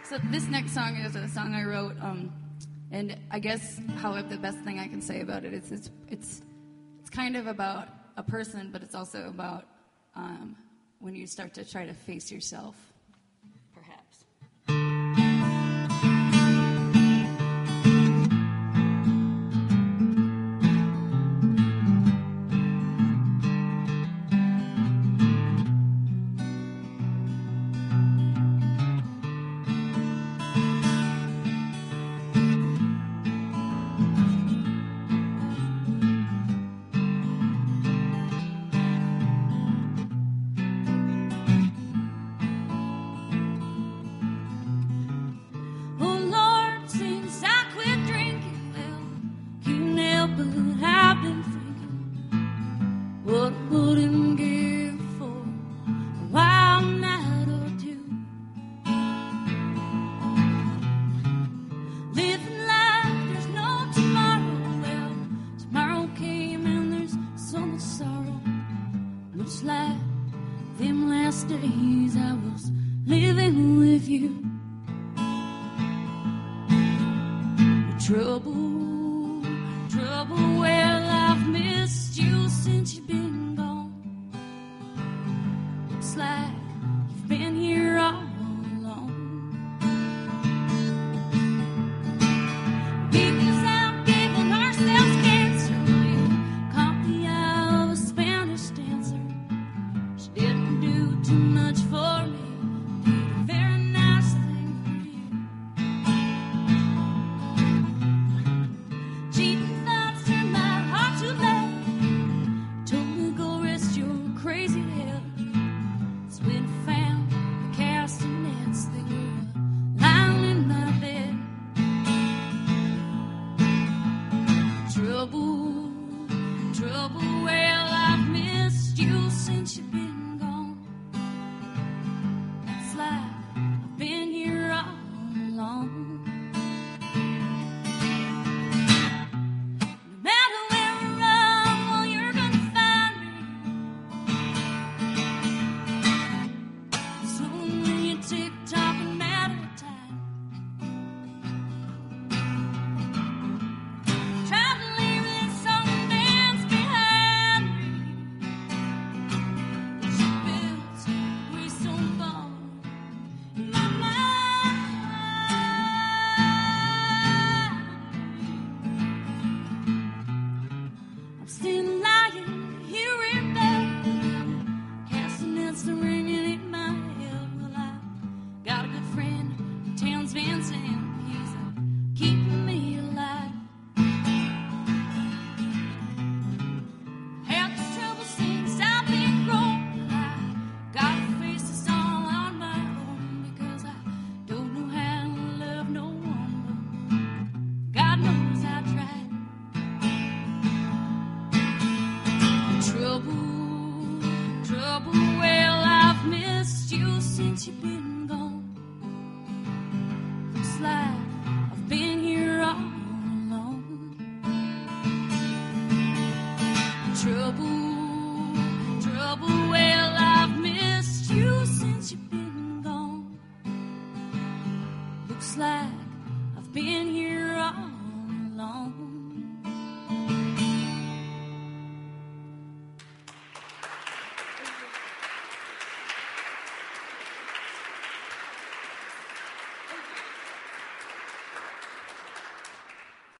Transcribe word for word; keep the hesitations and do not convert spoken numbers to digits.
So this next song is a song I wrote, um, and I guess how the best thing I can say about it is it's it's it's kind of about a person, but it's also about um, when you start to try to face yourself, perhaps. Like I've been here all